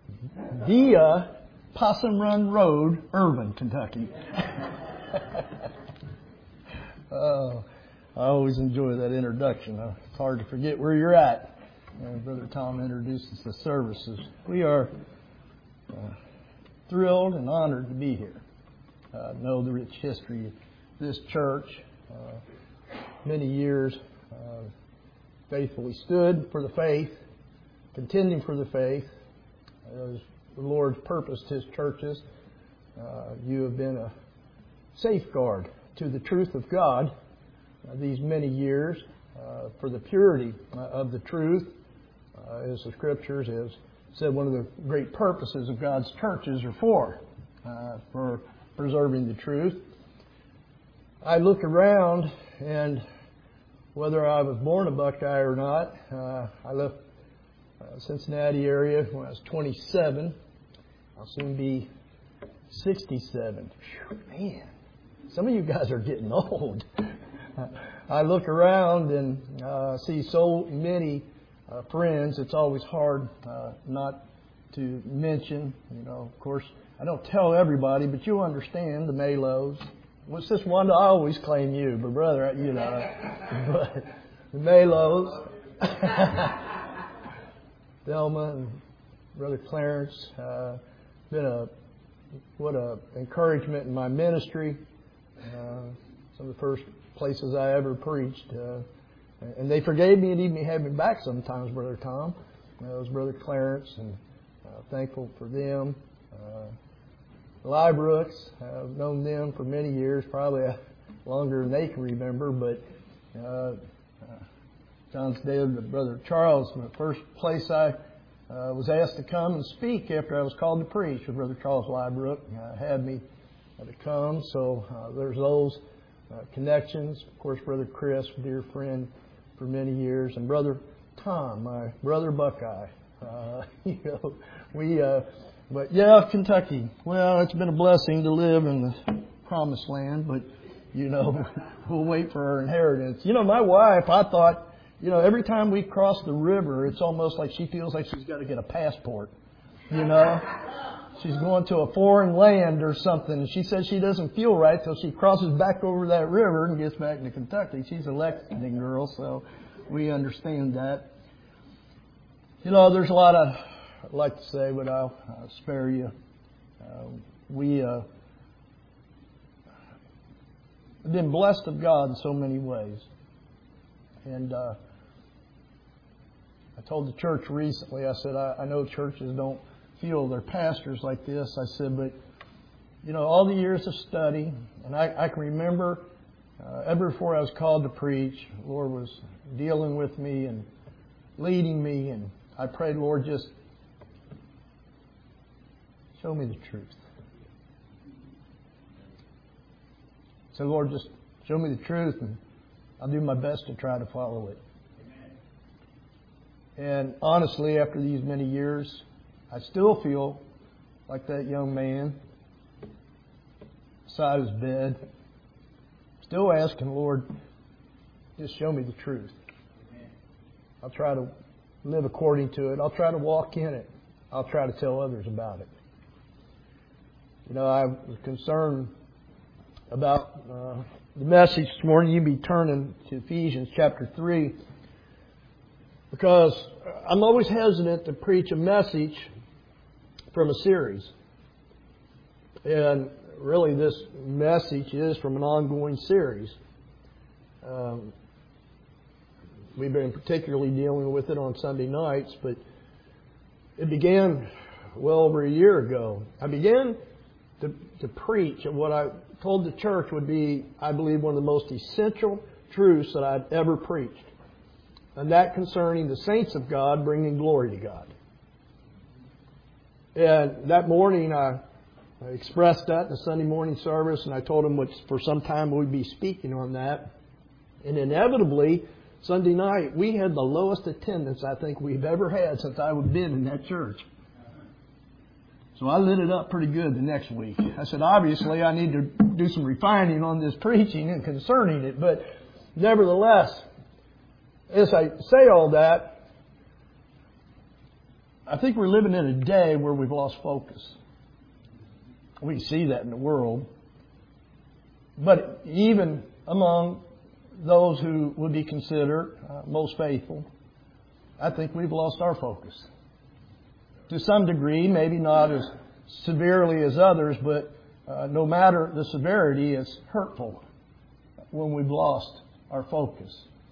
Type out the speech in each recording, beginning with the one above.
via Possum Run Road, Irvine, Kentucky. Oh, I always enjoy that introduction. It's hard to forget where you're at. Brother Tom introduces the services. We are thrilled and honored to be here. Know the rich history of this church. Many years faithfully stood for the faith, contending for the faith. As the Lord's purposed His churches, you have been a safeguard to the truth of God these many years for the purity of the truth. As the Scriptures have said, one of the great purposes of God's churches are for preserving the truth. I look around, and whether I was born a Buckeye or not, I left Cincinnati area when I was 27. I'll soon be 67. Whew, man, some of you guys are getting old. I look around and see so many friends. It's always hard not to mention. Of course, I don't tell everybody, but you understand the Malos. What's this one? I always claim you, but brother, but the Malos, Thelma and Brother Clarence, been what a encouragement in my ministry. Some of the first places I ever preached, and they forgave me and even had me back sometimes, Brother Tom. That was Brother Clarence, and thankful for them. Liebrooks, I've known them for many years, probably longer than they can remember, but John's dead, Brother Charles, the first place I was asked to come and speak after I was called to preach was Brother Charles Liebrook. Had me to come, so there's those connections. Of course, Brother Chris, dear friend for many years, and Brother Tom, my brother Buckeye. But yeah, Kentucky. Well, it's been a blessing to live in the promised land, but we'll wait for our inheritance. My wife, I thought, every time we cross the river, it's almost like she feels like she's got to get a passport. She's going to a foreign land or something, and she says she doesn't feel right till she crosses back over that river and gets back to Kentucky. She's a Lexington girl, so we understand that. There's a lot I'd like to say, but I'll spare you. We have been blessed of God in so many ways. And I told the church recently, I said, I know churches don't feel their pastors like this. I said, but, all the years of study, and I can remember ever before I was called to preach, the Lord was dealing with me and leading me, and I prayed, Lord, just show me the truth. So, Lord, just show me the truth, and I'll do my best to try to follow it. And honestly, after these many years, I still feel like that young man beside his bed, still asking, Lord, just show me the truth. I'll try to live according to it. I'll try to walk in it. I'll try to tell others about it. I was concerned about the message this morning. You'd be turning to Ephesians chapter 3, because I'm always hesitant to preach a message from a series. And really this message is from an ongoing series. We've been particularly dealing with it on Sunday nights, but it began well over a year ago. I began to preach at what I told the church would be, I believe, one of the most essential truths that I'd ever preached. And that concerning the saints of God bringing glory to God. And that morning I expressed that in the Sunday morning service, and I told them for some time we'd be speaking on that. And inevitably, Sunday night, we had the lowest attendance I think we've ever had since I've been in that church. So I lit it up pretty good the next week. I said, obviously, I need to do some refining on this preaching and concerning it. But nevertheless, as I say all that, I think we're living in a day where we've lost focus. We see that in the world. But even among those who would be considered most faithful, I think we've lost our focus. To some degree, maybe not as severely as others, but no matter the severity, it's hurtful when we've lost our focus.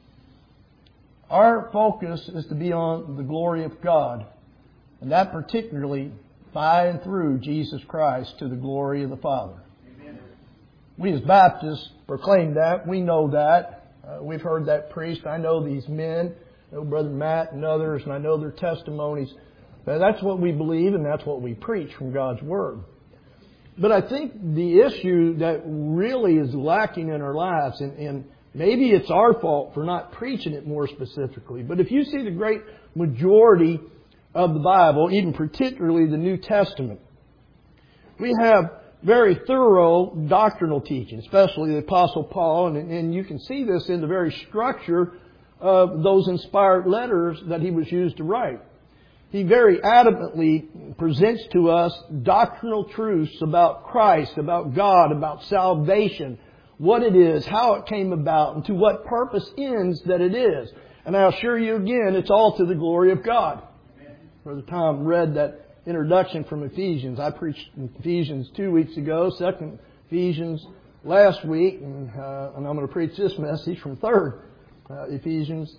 Our focus is to be on the glory of God, and that particularly by and through Jesus Christ to the glory of the Father. Amen. We as Baptists proclaim that. We know that. We've heard that preached. I know these men, I know Brother Matt and others, and I know their testimonies. That's what we believe, and that's what we preach from God's Word. But I think the issue that really is lacking in our lives, and maybe it's our fault for not preaching it more specifically, but if you see the great majority of the Bible, even particularly the New Testament, we have very thorough doctrinal teaching, especially the Apostle Paul, and you can see this in the very structure of those inspired letters that he was used to write. He very adamantly presents to us doctrinal truths about Christ, about God, about salvation, what it is, how it came about, and to what purpose ends that it is. And I'll assure you again, it's all to the glory of God. Brother Tom read that introduction from Ephesians. I preached Ephesians 2 weeks ago, 2 Ephesians last week, and I'm going to preach this message from 3rd Ephesians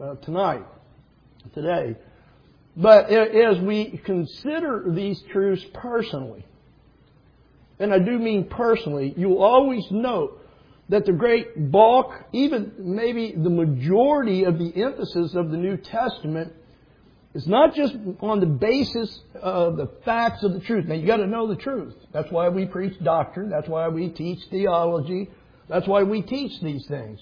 today. But as we consider these truths personally, and I do mean personally, you'll always note that the great bulk, even maybe the majority of the emphasis of the New Testament is not just on the basis of the facts of the truth. Now, you've got to know the truth. That's why we preach doctrine. That's why we teach theology. That's why we teach these things.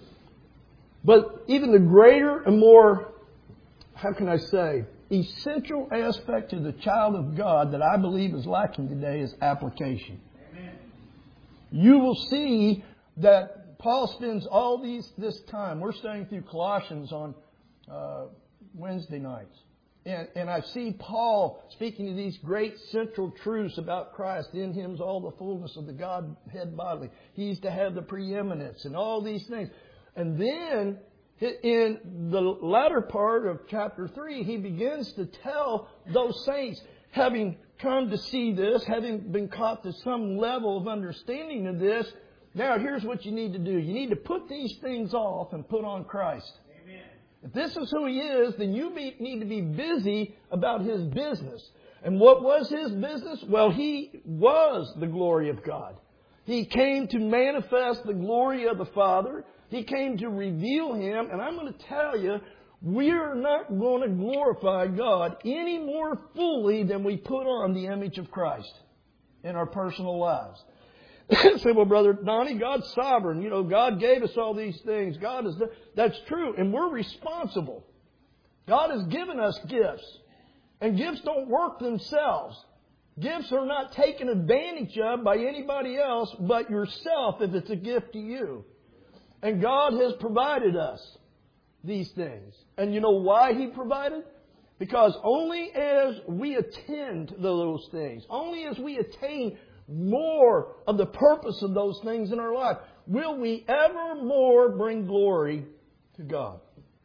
But even the greater and more, how can I say, essential aspect to the child of God that I believe is lacking today is application. Amen. You will see that Paul spends all this time. We're studying through Colossians on Wednesday nights. And I see Paul speaking to these great central truths about Christ. In Him is all the fullness of the Godhead bodily. He's to have the preeminence and all these things. And then in the latter part of chapter 3, he begins to tell those saints, having come to see this, having been caught to some level of understanding of this, now here's what you need to do. You need to put these things off and put on Christ. Amen. If this is who He is, then you need to be busy about His business. And what was His business? Well, He was the glory of God. He came to manifest the glory of the Father. He came to reveal Him. And I'm going to tell you, we're not going to glorify God any more fully than we put on the image of Christ in our personal lives. Say, well, Brother Donnie, God's sovereign. You know, God gave us all these things. That's true. And we're responsible. God has given us gifts. And gifts don't work themselves. Gifts are not taken advantage of by anybody else but yourself if it's a gift to you. And God has provided us these things. And you know why He provided? Because only as we attend to those things, only as we attain more of the purpose of those things in our life, will we ever more bring glory to God.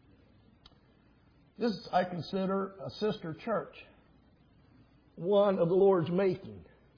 This I consider a sister church, one of the Lord's making.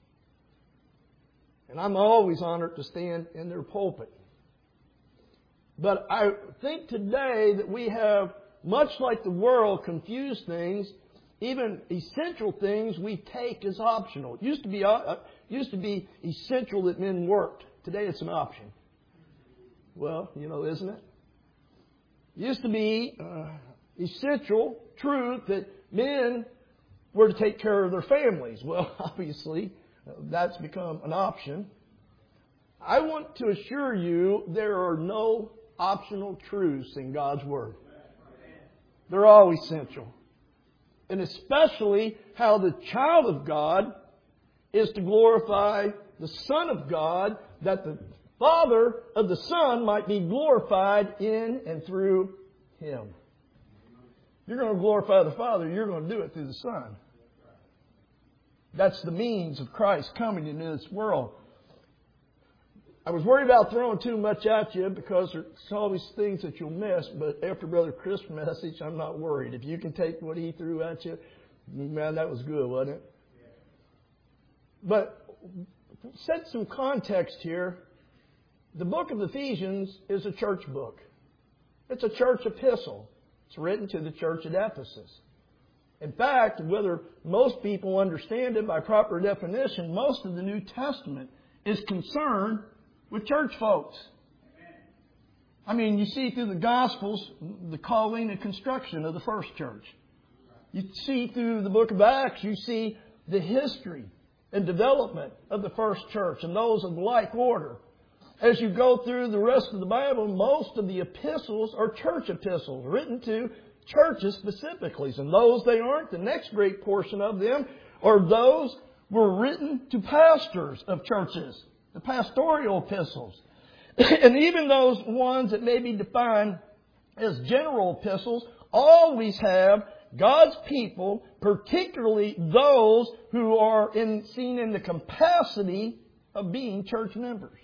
And I'm always honored to stand in their pulpit. But I think today that we have, much like the world, confused things. Even essential things we take as optional. It used to be essential that men worked. Today it's an option. Well, you know, isn't it? It used to be essential truth that men were to take care of their families. Well, obviously, that's become an option. I want to assure you there are no optional truths in God's Word. They're all essential. And especially how the child of God is to glorify the Son of God, that the Father of the Son might be glorified in and through Him. You're going to glorify the Father, you're going to do it through the Son. That's the means of Christ coming into this world. I was worried about throwing too much at you because there's always things that you'll miss. But after Brother Chris' message, I'm not worried. If you can take what he threw at you, man, that was good, wasn't it? But set some context here. The book of Ephesians is a church book. It's a church epistle. It's written to the church at Ephesus. In fact, whether most people understand it by proper definition, most of the New Testament is concerned with church folks. I mean, you see through the Gospels the calling and construction of the first church. You see through the book of Acts, you see the history and development of the first church and those of like order. As you go through the rest of the Bible, most of the epistles are church epistles written to churches specifically. And those they aren't, the next great portion of them are those were written to pastors of churches, the pastoral epistles. And even those ones that may be defined as general epistles always have God's people, particularly those who are seen in the capacity of being church members.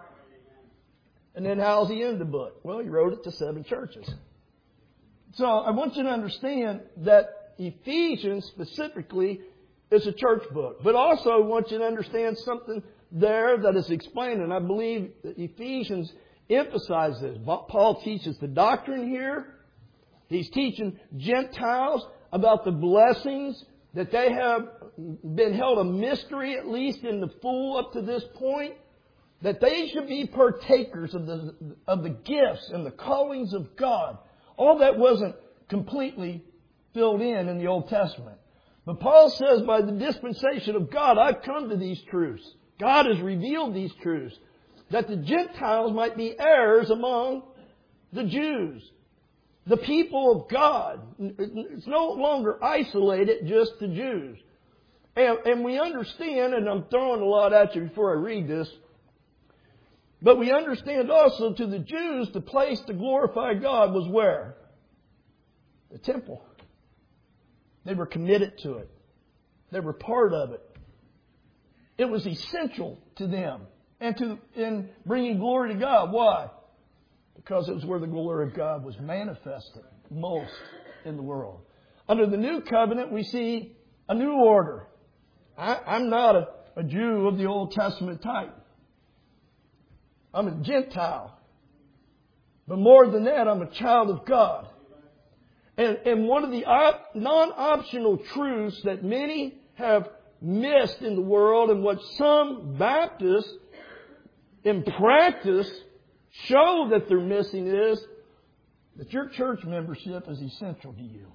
And then how's he end the book? Well, he wrote it to 7 churches. So I want you to understand that Ephesians specifically is a church book. But also I want you to understand something there that is explained. And I believe that Ephesians emphasizes this. Paul teaches the doctrine here. He's teaching Gentiles about the blessings that they have been held a mystery, at least in the full up to this point. That they should be partakers of the gifts and the callings of God. All that wasn't completely filled in the Old Testament. But Paul says, by the dispensation of God, I've come to these truths. God has revealed these truths. That the Gentiles might be heirs among the Jews. The people of God. It's no longer isolated just to Jews. And we understand, and I'm throwing a lot at you before I read this, but we understand also to the Jews, the place to glorify God was where? The temple. They were committed to it. They were part of it. It was essential to them and in bringing glory to God. Why? Because it was where the glory of God was manifested most in the world. Under the new covenant, we see a new order. I'm not a Jew of the Old Testament type. I'm a Gentile. But more than that, I'm a child of God. And one of the non-optional truths that many have missed in the world and what some Baptists in practice show that they're missing is that your church membership is essential to you.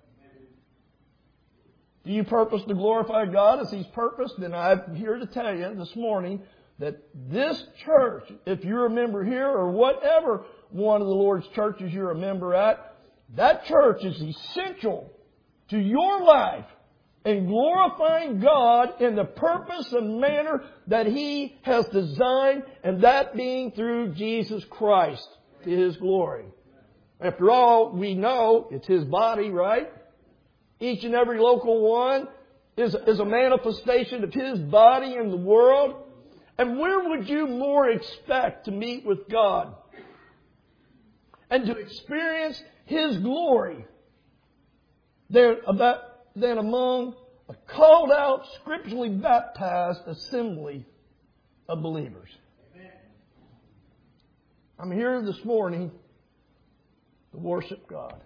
Do you purpose to glorify God as He's purposed? Then I'm here to tell you this morning that this church, if you're a member here or whatever one of the Lord's churches you're a member at, that church is essential to your life in glorifying God in the purpose and manner that He has designed, and that being through Jesus Christ to His glory. After all, we know it's His body, right? Each and every local one is a manifestation of His body in the world. And where would you more expect to meet with God and to experience His glory than among a called out, scripturally baptized assembly of believers? Amen. I'm here this morning to worship God.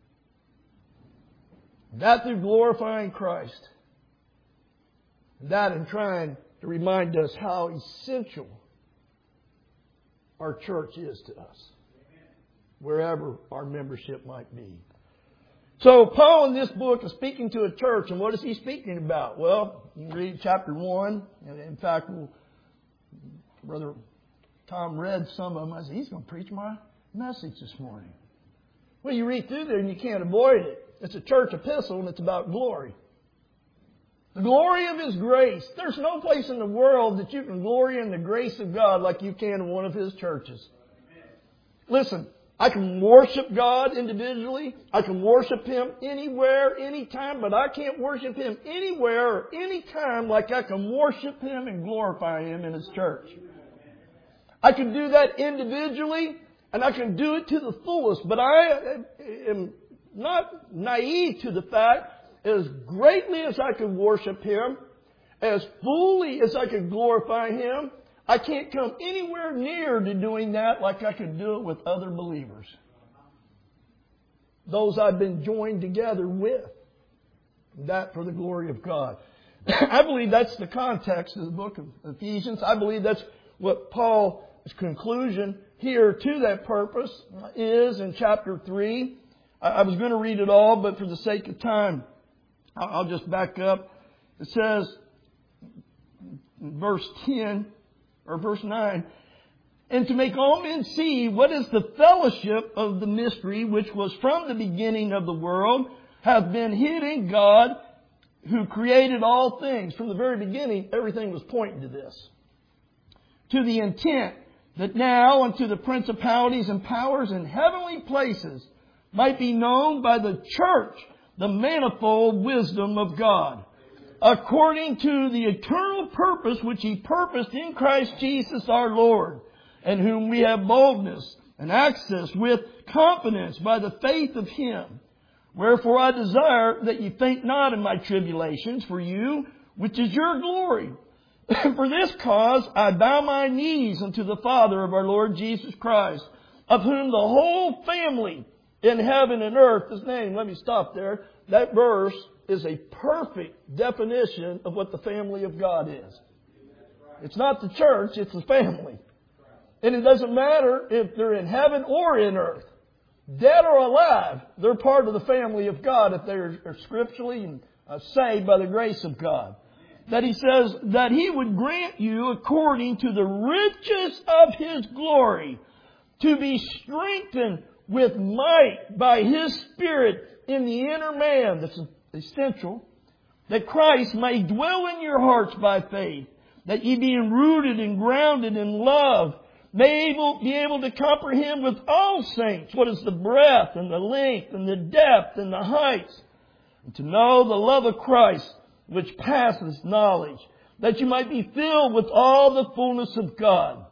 That through glorifying Christ. That in trying to remind us how essential our church is to us, wherever our membership might be. So Paul in this book is speaking to a church, and what is he speaking about? Well, you can read chapter 1, and in fact, Brother Tom read some of them. I said, he's going to preach my message this morning. Well, you read through there and you can't avoid it. It's a church epistle, and it's about glory. The glory of His grace. There's no place in the world that you can glory in the grace of God like you can in one of His churches. Listen, I can worship God individually. I can worship Him anywhere, anytime, but I can't worship Him anywhere or anytime like I can worship Him and glorify Him in His church. I can do that individually, and I can do it to the fullest, but I am not naive to the fact, as greatly as I can worship Him, as fully as I can glorify Him, I can't come anywhere near to doing that like I can do it with other believers. Those I've been joined together with. That for the glory of God. I believe that's the context of the book of Ephesians. I believe that's what Paul's conclusion here to that purpose is in chapter 3. I was going to read it all, but for the sake of time, I'll just back up. It says, verse 10, or verse 9, and to make all men see what is the fellowship of the mystery which was from the beginning of the world, hath been hid in God, who created all things. From the very beginning, everything was pointing to this. To the intent that now unto the principalities and powers in heavenly places might be known by the church the manifold wisdom of God, according to the eternal purpose which He purposed in Christ Jesus our Lord, in whom we have boldness and access with confidence by the faith of Him. Wherefore I desire that ye faint not in my tribulations for you, which is your glory. For this cause I bow my knees unto the Father of our Lord Jesus Christ, of whom the whole family in heaven and earth is named. Let me stop there. That verse is a perfect definition of what the family of God is. It's not the church, it's the family. And it doesn't matter if they're in heaven or in earth. Dead or alive, they're part of the family of God if they're scripturally saved by the grace of God. That He says that He would grant you according to the riches of His glory to be strengthened with might by His Spirit in the inner man. That's essential. That Christ may dwell in your hearts by faith. That ye being rooted and grounded in love may be able to comprehend with all saints what is the breadth and the length and the depth and the heights. And to know the love of Christ which passes knowledge. That you might be filled with all the fullness of God.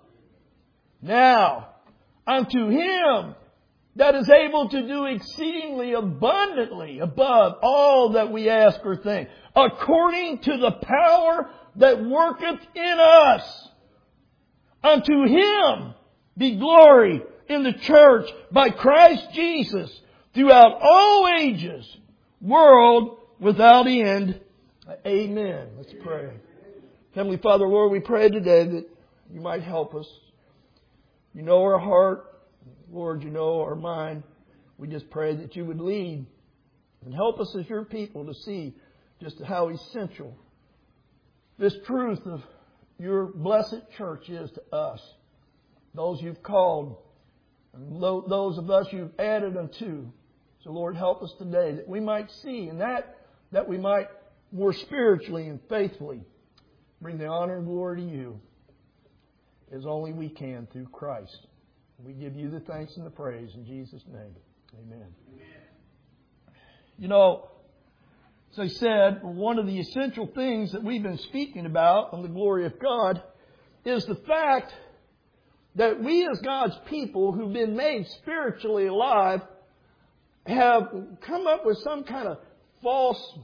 Now, unto Him that is able to do exceedingly abundantly above all that we ask or think, according to the power that worketh in us. Unto Him be glory in the church by Christ Jesus throughout all ages, world without end. Amen. Let's pray. Heavenly Father, Lord, we pray today that You might help us. You know our heart. Lord, You know our mind. We just pray that You would lead and help us as Your people to see just how essential this truth of Your blessed church is to us. Those You've called, and those of us You've added unto. So Lord, help us today that we might see, and that we might more spiritually and faithfully bring the honor and glory to You as only we can through Christ. We give You the thanks and the praise in Jesus' name. Amen. You know, as I said, one of the essential things that we've been speaking about on the glory of God is the fact that we as God's people who've been made spiritually alive have come up with some kind of false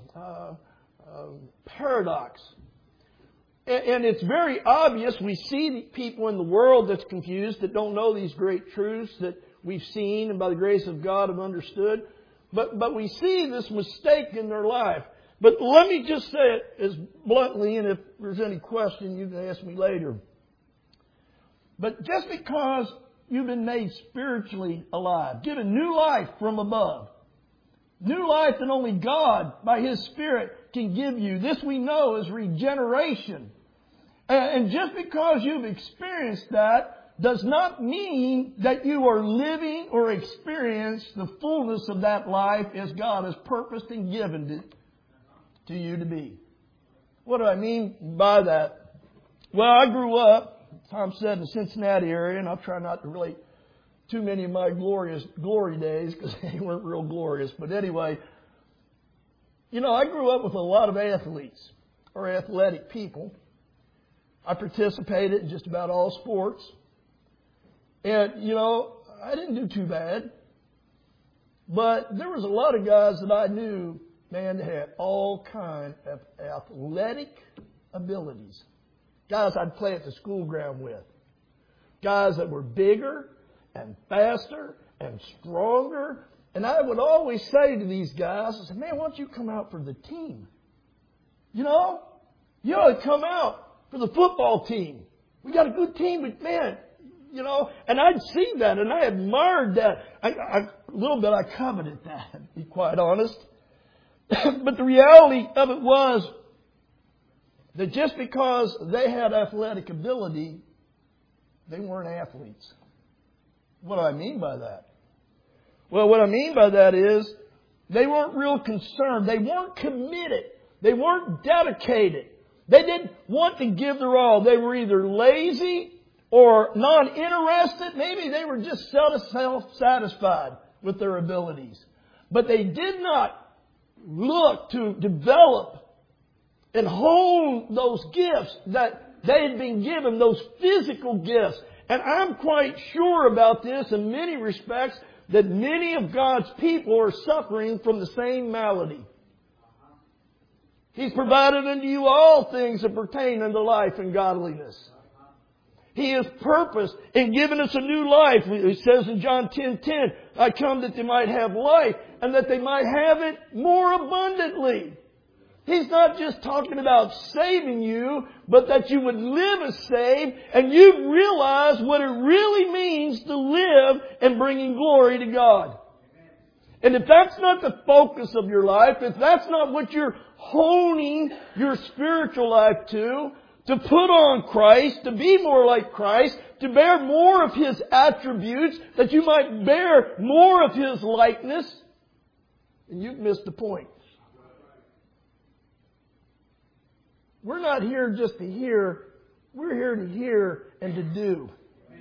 paradox. And it's very obvious. We see people in the world that's confused, that don't know these great truths that we've seen and by the grace of God have understood. But we see this mistake in their life. But let me just say it as bluntly, and if there's any question, you can ask me later. But just because you've been made spiritually alive, given new life from above, new life that only God, by His Spirit, can give you, this we know is regeneration. And just because you've experienced that does not mean that you are living or experience the fullness of that life as God has purposed and given it to you to be. What do I mean by that? Well, I grew up, Tom said, in the Cincinnati area, and I'll try not to relate too many of my glory days because they weren't real glorious. But anyway, I grew up with a lot of athletes or athletic people. I participated in just about all sports. And, I didn't do too bad. But there was a lot of guys that I knew, man, that had all kind of athletic abilities. Guys I'd play at the school ground with. Guys that were bigger and faster and stronger. And I would always say to these guys, I said, man, why don't you come out for the team? You ought to come out for the football team. We got a good team, but man, and I'd see that and I admired that. A little bit I coveted that, to be quite honest. But the reality of it was that just because they had athletic ability, they weren't athletes. What do I mean by that? Well, what I mean by that is they weren't real concerned. They weren't committed. They weren't dedicated. They didn't want to give their all. They were either lazy or non-interested. Maybe they were just self-satisfied with their abilities. But they did not look to develop and hone those gifts that they had been given, those physical gifts. And I'm quite sure about this in many respects, that many of God's people are suffering from the same malady. He's provided unto you all things that pertain unto life and godliness. He has purposed in giving us a new life. It says in John 10:10, I come that they might have life and that they might have it more abundantly. He's not just talking about saving you, but that you would live as saved and you realize what it really means to live and bringing glory to God. And if that's not the focus of your life, if that's not what you're honing your spiritual life to put on Christ, to be more like Christ, to bear more of His attributes, that you might bear more of His likeness, then you've missed the point. We're not here just to hear. We're here to hear and to do.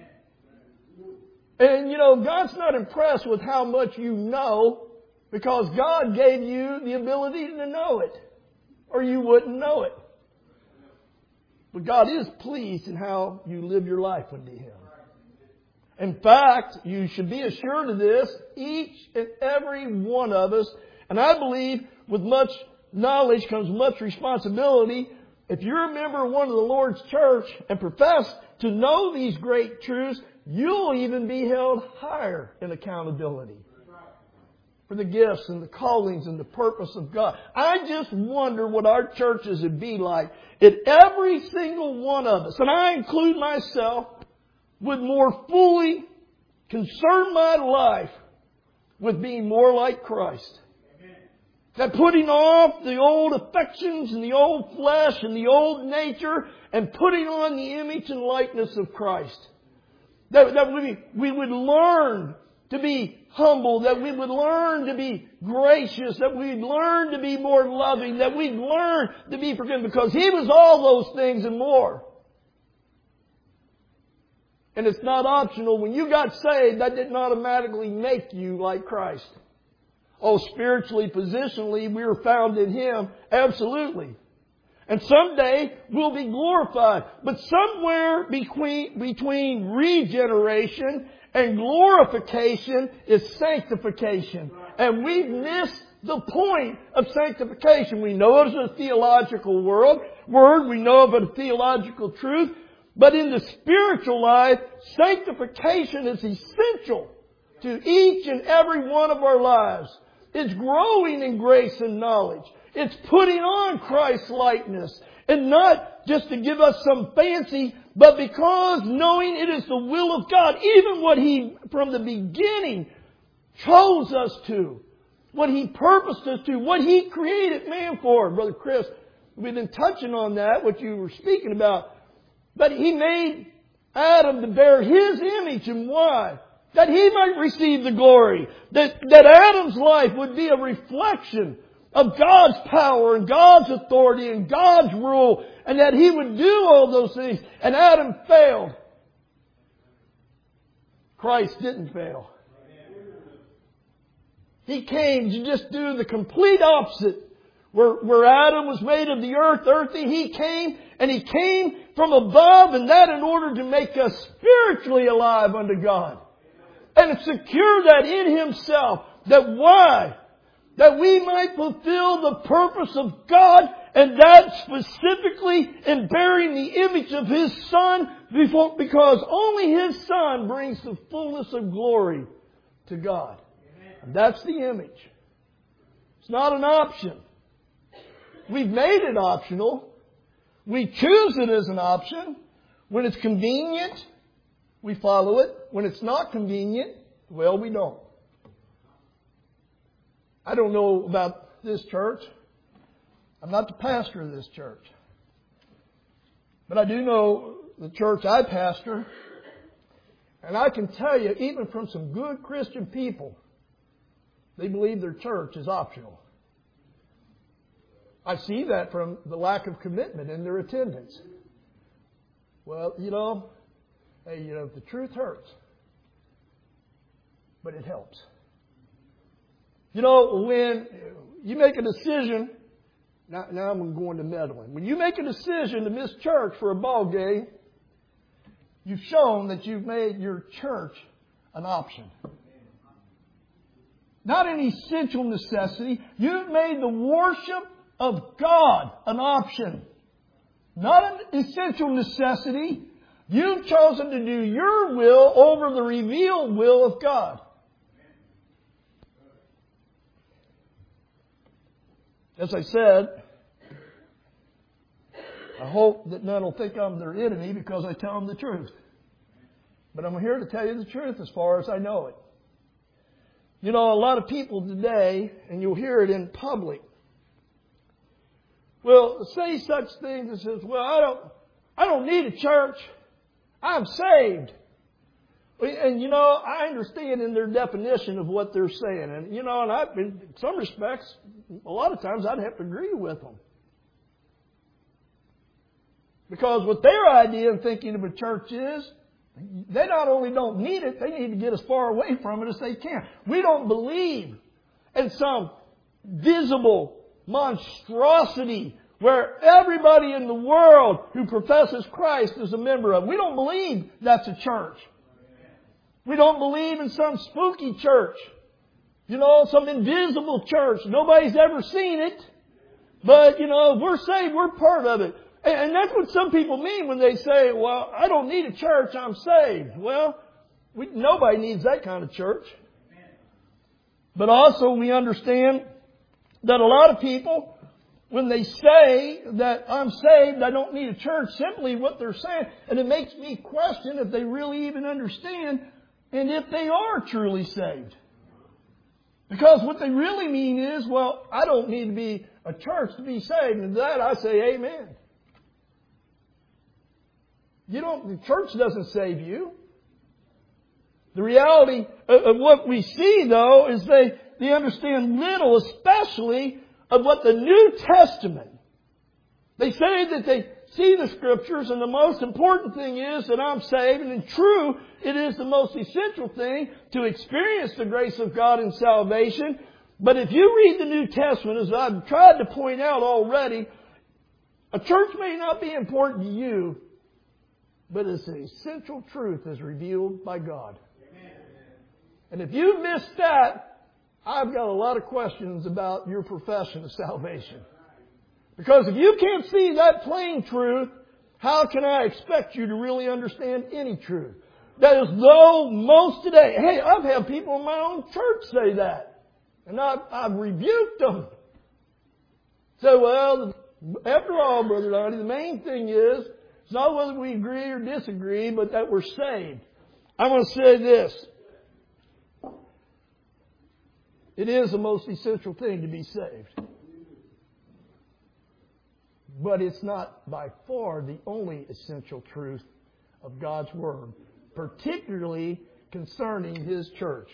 And God's not impressed with how much you know, because God gave you the ability to know it, or you wouldn't know it. But God is pleased in how you live your life unto Him. In fact, you should be assured of this, each and every one of us. And I believe with much knowledge comes much responsibility. If you're a member of one of the Lord's church and profess to know these great truths, you'll even be held higher in accountability for the gifts and the callings and the purpose of God. I just wonder what our churches would be like if every single one of us, and I include myself, would more fully concern my life with being more like Christ. That putting off the old affections and the old flesh and the old nature and putting on the image and likeness of Christ. That we would learn to be humble, that we would learn to be gracious, that we'd learn to be more loving, that we'd learn to be forgiving, because He was all those things and more. And it's not optional. When you got saved, that didn't automatically make you like Christ. Oh, spiritually, positionally, we are found in Him. Absolutely. And someday we'll be glorified. But somewhere between regeneration and glorification is sanctification. And we've missed the point of sanctification. We know it as a theological word. We know of a theological truth. But in the spiritual life, sanctification is essential to each and every one of our lives. It's growing in grace and knowledge. It's putting on Christ's likeness. And not just to give us some fancy, but because knowing it is the will of God, even what He, from the beginning, chose us to, what He purposed us to, what He created man for. Brother Chris, we've been touching on that, what you were speaking about. But He made Adam to bear His image. And why? That he might receive the glory. That Adam's life would be a reflection of God's power and God's authority and God's rule. And that he would do all those things. And Adam failed. Christ didn't fail. He came to just do the complete opposite. Where Adam was made of the earth, earthy, He came, and He came from above, and that in order to make us spiritually alive unto God. And secure that in Himself. That why? That we might fulfill the purpose of God, and that specifically in bearing the image of His Son, because only His Son brings the fullness of glory to God. And that's the image. It's not an option. We've made it optional. We choose it as an option. When it's convenient, we follow it. When it's not convenient, well, we don't. I don't know about this church. I'm not the pastor of this church. But I do know the church I pastor. And I can tell you, even from some good Christian people, they believe their church is optional. I see that from the lack of commitment in their attendance. Well, the truth hurts. But it helps. When you make a decision, now I'm going to meddling. When you make a decision to miss church for a ball game, you've shown that you've made your church an option. Not an essential necessity. You've made the worship of God an option. Not an essential necessity. You've chosen to do your will over the revealed will of God. As I said, I hope that none will think I'm their enemy because I tell them the truth. But I'm here to tell you the truth as far as I know it. A lot of people today, and you'll hear it in public, will say such things as says, well, I don't need a church. I'm saved. And I understand in their definition of what they're saying. And in some respects, a lot of times I'd have to agree with them. Because what their idea of thinking of a church is, they not only don't need it, they need to get as far away from it as they can. We don't believe in some visible monstrosity where everybody in the world who professes Christ is a member of. We don't believe that's a church. We don't believe in some spooky church. Some invisible church. Nobody's ever seen it. But, if we're saved, we're part of it. And that's what some people mean when they say, well, I don't need a church, I'm saved. Well, nobody needs that kind of church. But also we understand that a lot of people, when they say that I'm saved, I don't need a church, simply what they're saying, and it makes me question if they really even understand and if they are truly saved. Because what they really mean is, well, I don't need to be a church to be saved. And to that I say amen. The church doesn't save you. The reality of what we see, though, is they understand little, especially of what the New Testament. They say that they see the Scriptures, and the most important thing is that I'm saved. And in true, it is the most essential thing to experience the grace of God in salvation. But if you read the New Testament, as I've tried to point out already, a church may not be important to you, but it's an essential truth as revealed by God. And if you missed that, I've got a lot of questions about your profession of salvation. Because if you can't see that plain truth, how can I expect you to really understand any truth? That is though most today. Hey, I've had people in my own church say that. And I've rebuked them. So, well, after all, Brother Donnie, the main thing is, it's not whether we agree or disagree, but that we're saved. I'm going to say this. It is the most essential thing to be saved. But it's not by far the only essential truth of God's Word, particularly concerning His church.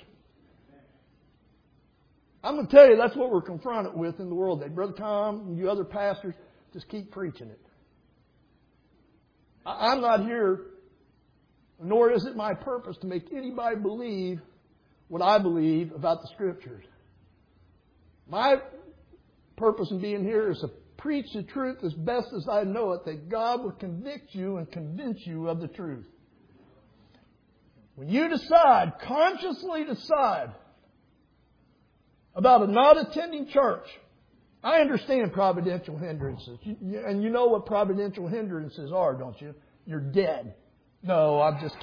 I'm going to tell you, that's what we're confronted with in the world today. Brother Tom and you other pastors, just keep preaching it. I'm not here. Nor is it my purpose to make anybody believe what I believe about the Scriptures. My purpose in being here is to preach the truth as best as I know it, that God will convict you and convince you of the truth. When you decide, consciously decide, about not attending church, I understand providential hindrances. And you know what providential hindrances are, don't you? You're dead. No, I'm just.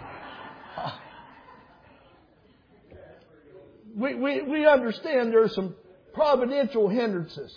We understand there's some providential hindrances.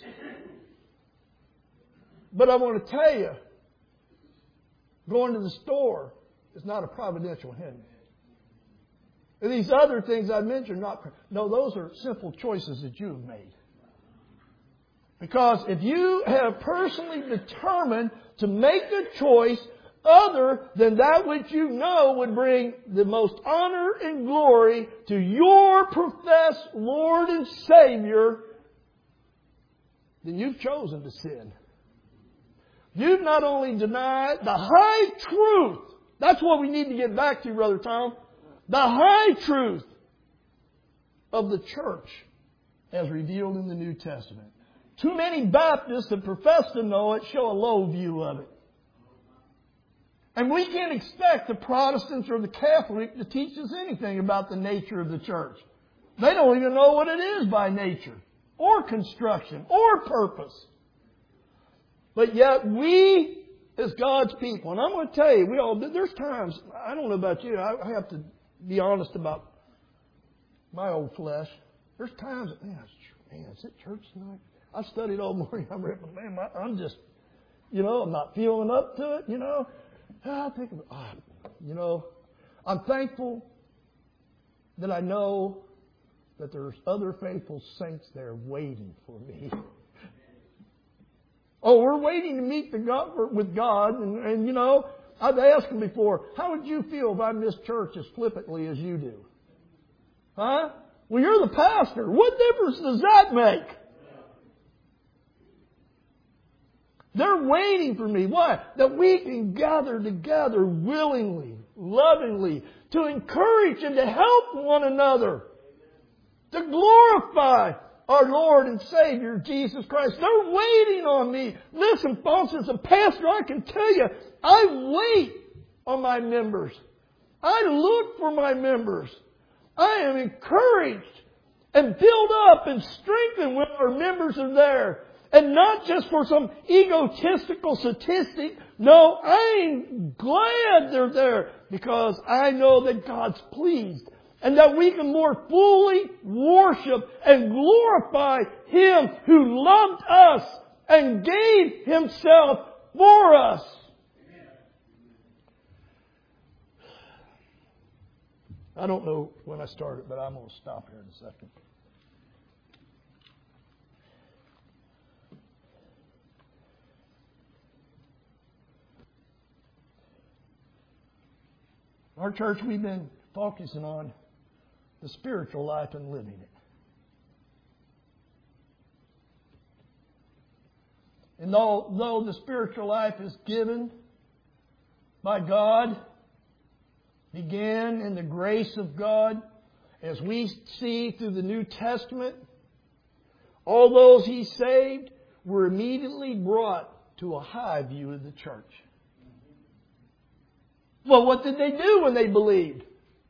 But I want to tell you, going to the store is not a providential hindrance. And these other things I mentioned, those are simple choices that you have made. Because if you have personally determined to make a choice other than that which you know would bring the most honor and glory to your professed Lord and Savior, then you've chosen to sin. You've not only denied the high truth. That's what we need to get back to, Brother Tom. The high truth of the church as revealed in the New Testament. Too many Baptists that profess to know it show a low view of it. And we can't expect the Protestants or the Catholic to teach us anything about the nature of the church. They don't even know what it is by nature, or construction, or purpose. But yet we, as God's people, and I'm going to tell you, there's times, I don't know about you, I have to be honest about my old flesh. There's times that, man, is it church tonight? I studied all morning. I'm just, I'm not feeling up to it, I think, I'm thankful that I know that there's other faithful saints there waiting for me. Oh, we're waiting to meet with God. And I've asked them before, how would you feel if I missed church as flippantly as you do? Huh? Well, you're the pastor. What difference does that make? They're waiting for me. Why? That we can gather together willingly, lovingly, to encourage and to help one another, to glorify our Lord and Savior, Jesus Christ. They're waiting on me. Listen, folks, as a pastor, I can tell you, I wait on my members. I look for my members. I am encouraged and built up and strengthened when our members are there. And not just for some egotistical statistic. No, I'm glad they're there because I know that God's pleased. And that we can more fully worship and glorify Him who loved us and gave Himself for us. I don't know when I started, but I'm going to stop here in a second. Our church, we've been focusing on the spiritual life and living it. And though the spiritual life is given by God, began in the grace of God, as we see through the New Testament, all those He saved were immediately brought to a high view of the church. Well, what did they do when they believed?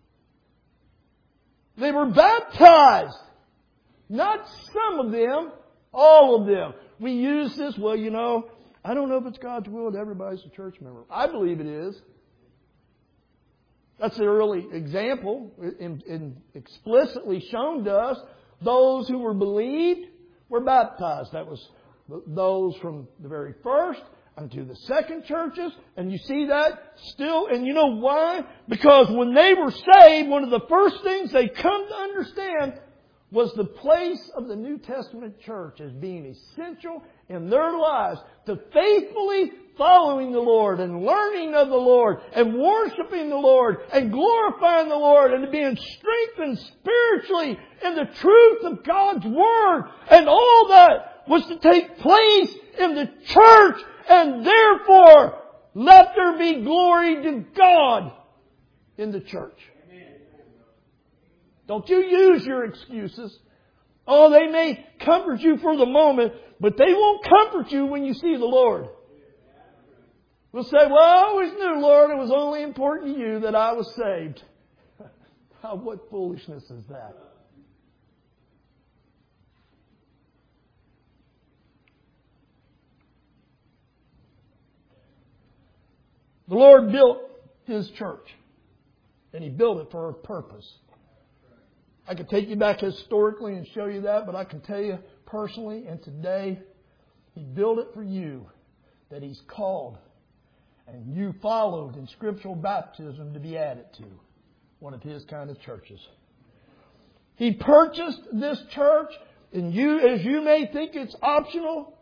They were baptized. Not some of them, all of them. We use this, I don't know if it's God's will that everybody's a church member. I believe it is. That's the early example, and explicitly shown to us. Those who were believed were baptized. That was those from the very first unto the second churches. And you see that still. And you know why? Because when they were saved, one of the first things they come to understand was the place of the New Testament church as being essential in their lives to faithfully following the Lord and learning of the Lord and worshiping the Lord and glorifying the Lord and being strengthened spiritually in the truth of God's Word. And all that was to take place in the church, and therefore let there be glory to God in the church. Don't you use your excuses. Oh, they may comfort you for the moment, but they won't comfort you when you see the Lord. We'll say, well, I always knew, Lord, it was only important to you that I was saved. What foolishness is that? The Lord built His church, and He built it for a purpose. I could take you back historically and show you that, but I can tell you personally and today, He built it for you, that He's called, and you followed in scriptural baptism to be added to one of His kind of churches. He purchased this church, and as you may think it's optional,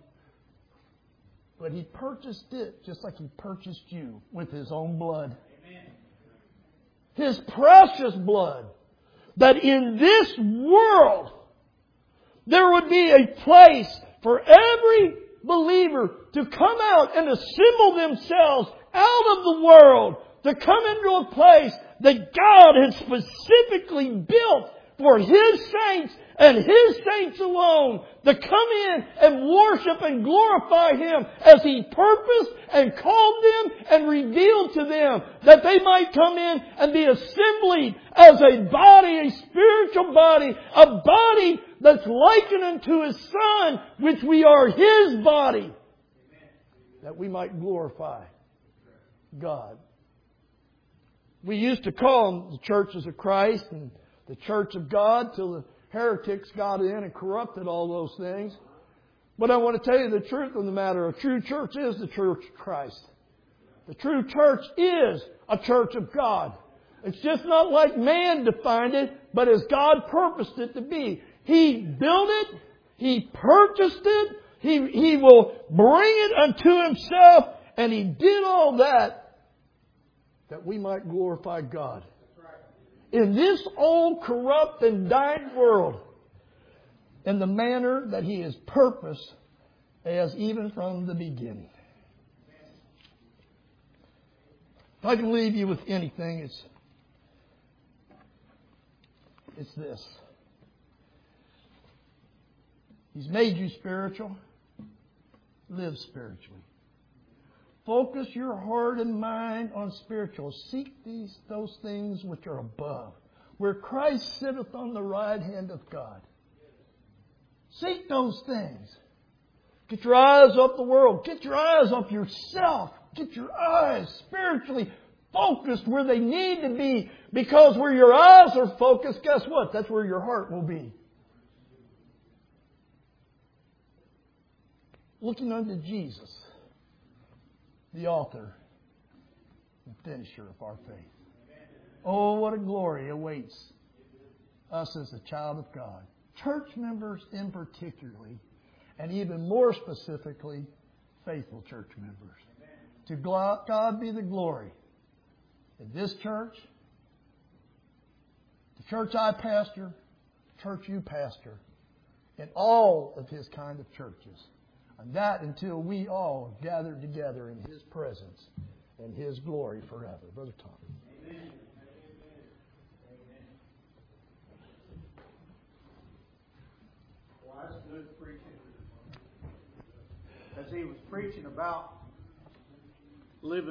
but He purchased it just like He purchased you with His own blood. Amen. His precious blood. That in this world, there would be a place for every believer to come out and assemble themselves out of the world, to come into a place that God has specifically built for His saints and His saints alone, to come in and worship and glorify Him as He purposed and called them and revealed to them, that they might come in and be assembled as a body, a spiritual body, a body that's likened unto His Son, which we are His body, that we might glorify God. We used to call them the churches of Christ and the church of God till the heretics got in and corrupted all those things. But I want to tell you the truth of the matter. A true church is the church of Christ. The true church is a church of God. It's just not like man defined it, but as God purposed it to be. He built it. He purchased it. He will bring it unto Himself. And He did all that we might glorify God. In this old, corrupt, and dying world, in the manner that He has purposed as even from the beginning. If I can leave you with anything, it's this. He's made you spiritual. Live spiritually. Focus your heart and mind on spiritual. Seek those things which are above, where Christ sitteth on the right hand of God. Seek those things. Get your eyes off the world. Get your eyes off yourself. Get your eyes spiritually focused where they need to be. Because where your eyes are focused, guess what? That's where your heart will be. Looking unto Jesus, the author and finisher of our faith. Oh, what a glory awaits us as a child of God. Church members in particularly, and even more specifically, faithful church members. To God be the glory in this church, the church I pastor, the church you pastor, and all of His kind of churches. And that until we all gather together in His presence and His glory forever. Brother Tom. Amen. Well, that's good preaching. As he was preaching about living